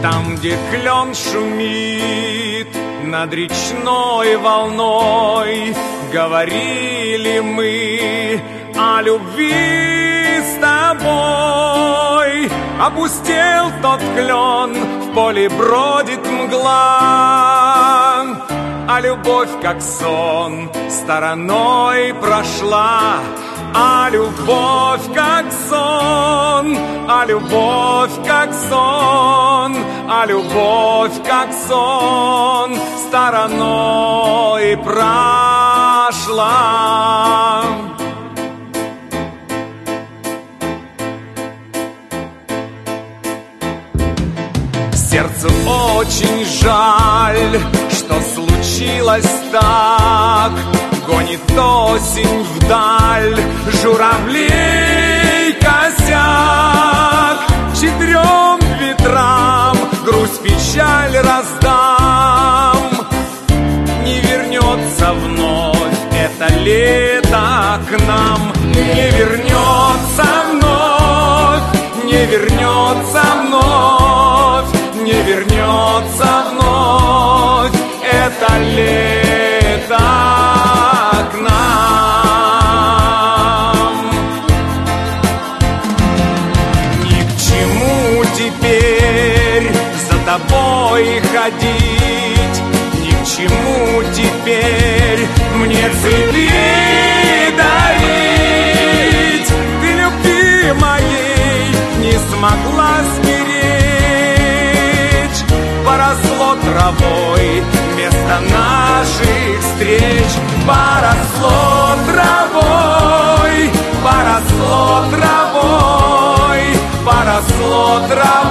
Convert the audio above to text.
Там, где клен шумит над речной волной, говорили мы о любви с тобой. Опустел тот клен, в поле бродит мгла, а любовь, как сон, стороной прошла. А любовь, как сон, а любовь, как сон, а любовь, как сон, стороной прошла. Сердцу очень жаль, что случилось так. Гонит осень вдаль журавлей косяк. Четырем ветрам грусть, печаль раздам. Не вернется вновь это лето к нам. Не вернется вновь, не вернется вновь, не вернется вновь это лето к нам. Ни к чему теперь за тобой ходить, ни к чему теперь мне цветы дарить. Ты любви моей не смогла сберечь, поросло травой место наших встреч. Поросло травой, поросло травой, поросло травой.